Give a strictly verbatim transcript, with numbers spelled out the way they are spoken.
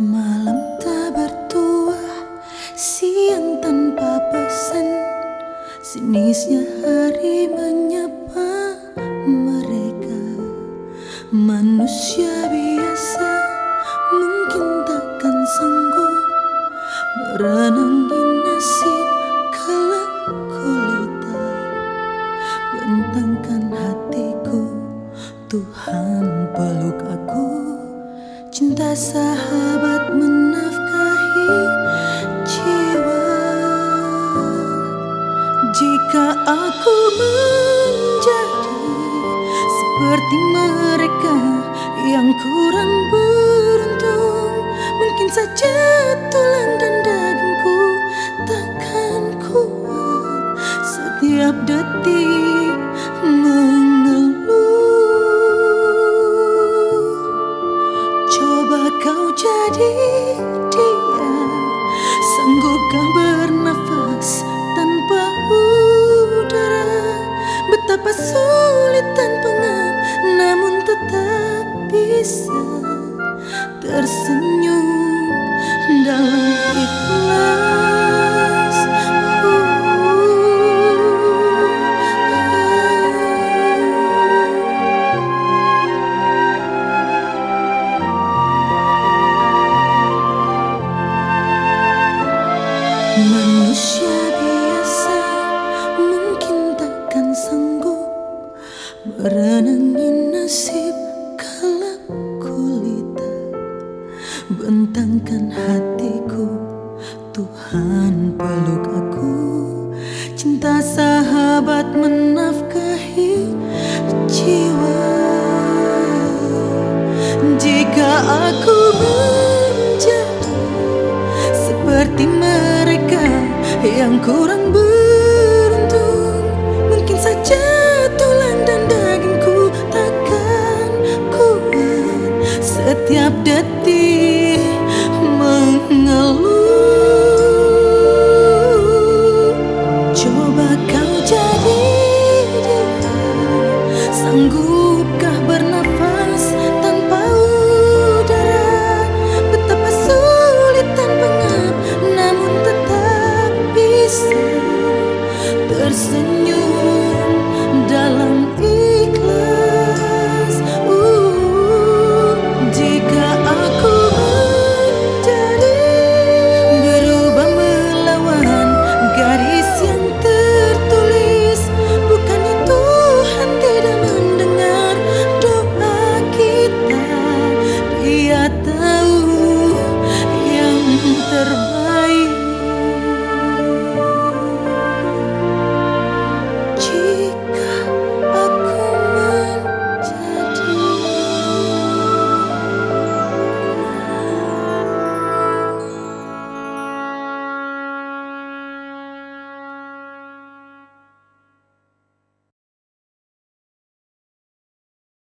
Malam tak bertuah, siang tanpa pesan, sinisnya hari menyapa mereka. Manusia biasa mungkin takkan sanggup merenangi nasib gelap gulita. Bentangkan hatiku, Tuhan peluk aku. Cinta sahabat menafkahi jiwa. Jika aku menjadi seperti mereka yang kurang beruntung, mungkin saja tulang dan dagingku takkan kuat setiap detik mengeluh. Coba kau jadi dia, sanggupkah bernafas tanpa udara? Betapa sulit dan pengap, namun tetap bisa tersenyum dalam ikhlas. Manusia biasa mungkin takkan sanggup merenangi nasib gelap gulita. Bentangkan hatiku, Tuhan peluk aku. Cinta sahabat menafkahi jiwa. Jika aku menjadi seperti mereka yang kurang beruntung, mungkin saja tulang dan dagingku takkan kuat setiap detik